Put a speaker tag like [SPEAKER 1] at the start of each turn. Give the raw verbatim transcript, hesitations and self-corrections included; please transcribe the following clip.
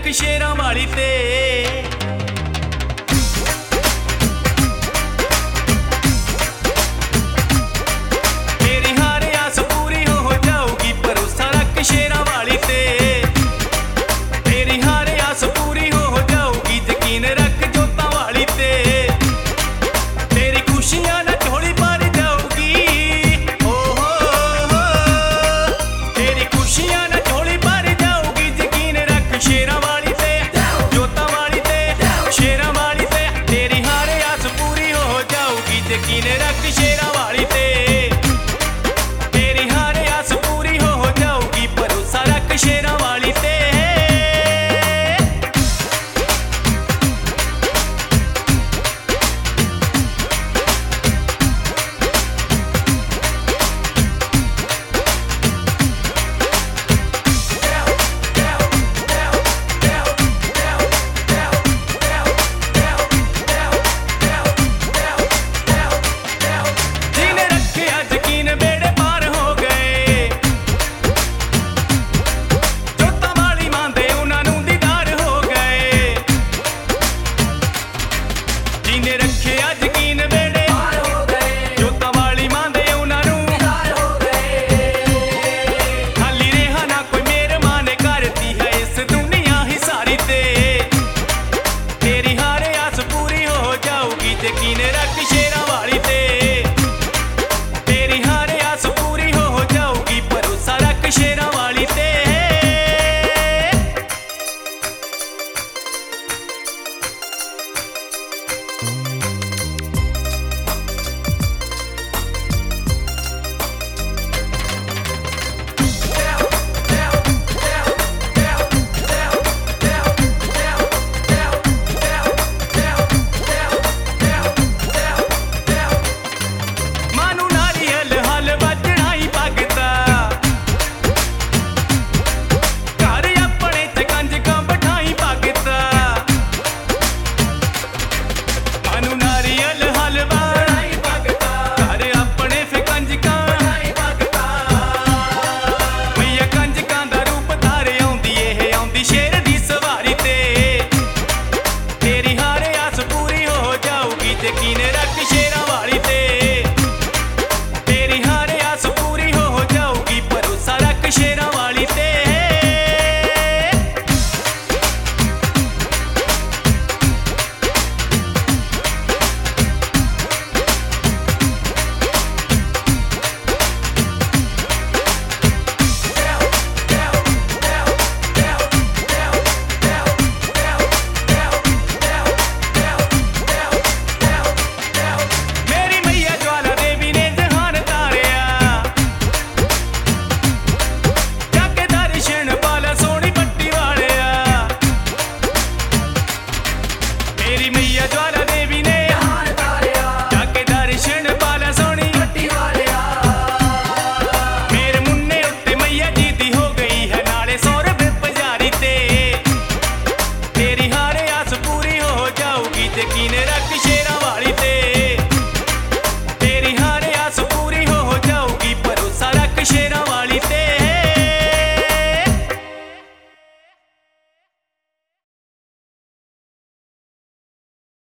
[SPEAKER 1] रख शेरां वाली ते। तेरी हर आस पूरी हो जाऊगी, भरोसा रख शेरां वाली ते। तेरी हर आस पूरी हो जाऊगी, यकीन रख जोतां वाली ते। तेरी खुशियां ना झोली भर जाऊगी, ओ हो हो। तेरी खुशियां ना झोली भर जाऊगी, यकीन रख शेरां वाली ते, जोतां वाली ते, शेरां वाली ते। तेरी हर आस पूरी हो जाऊगी, यकीन रख शेरां वाली ते। तेरी हर आस पूरी हो जाऊगी, भरोसा रख शेरां वाली ते। यकीन रख शेरां वाली ते। तेरी हर आस पूरी हो जाऊगी, भरोसा रख शेरां वाली ते। यकीन रख शेरां वाली ते। तेरी हर आस पूरी हो जाऊगी, भरोसा रख शेरां वाली ते। मेरी मैया ज्वाला देवी ने जाके दर्शन पाला सोनी पट्टी वालिया। मेरे मुन्ने उत्ते मैया जी दी हो गई है नाले सौ रुपए पुजारी ते। तेरी हर आस पूरी हो जाऊगी, यकीन